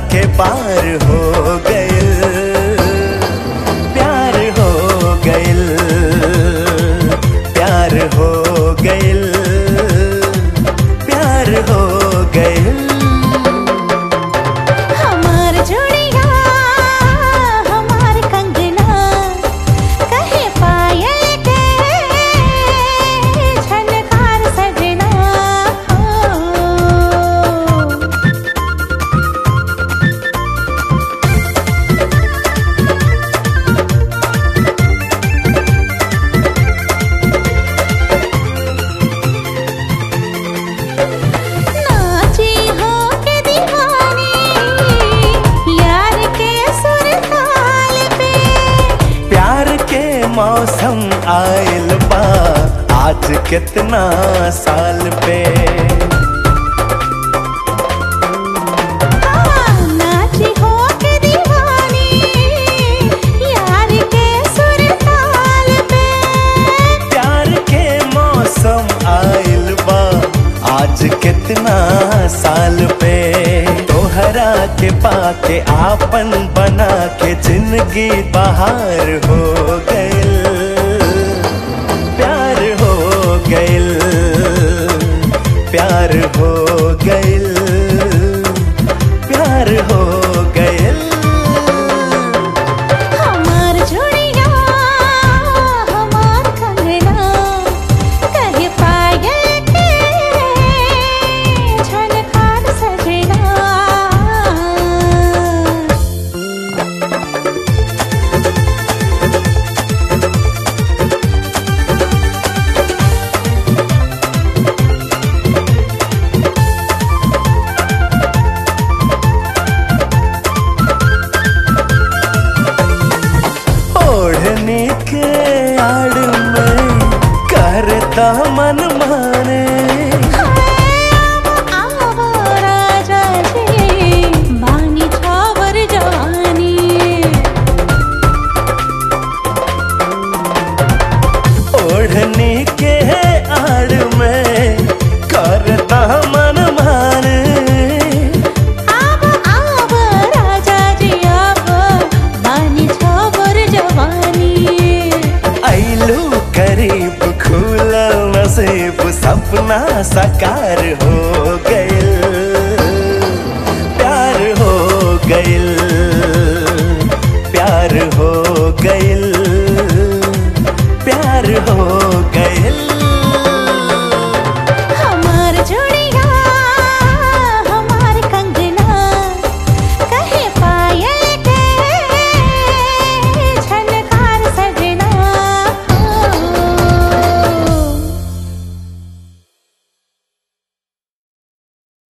के पार हो गइल, प्यार हो गइल, प्यार हो गइल, प्यार हो गइल। हमार जोड़िया हमार कंगना कहे पायल के झनकार सजना हो। नाची हो के दीवानी यार के सुर ताल पे, प्यार के मौसम आइल बा आज कितना साल पे। नाची हो के दीवानी यार के सुर ताल पे, प्यार के मौसम आइल बा आज कितना साल पे। तोहरा के पाके आपन बना के जिंदगी बहार हो गइल, प्यार हो गइल, प्यार हो गइल, प्यार हो गइल। हमार जोड़िया हमार कंगना कहे पायल के झनकार सजना। ओढ़ने के आड़ में करता मन माने, आवो राजा जी बानी छावर जवानी। ओढ़ने के आड़ में करता मन माने। आव राजा जी आव बानी छावर जवानी। आइलू करीब खुला नसीब सपना साकार हो गइल, प्यार हो गइल, प्यार हो गइल, प्यार हो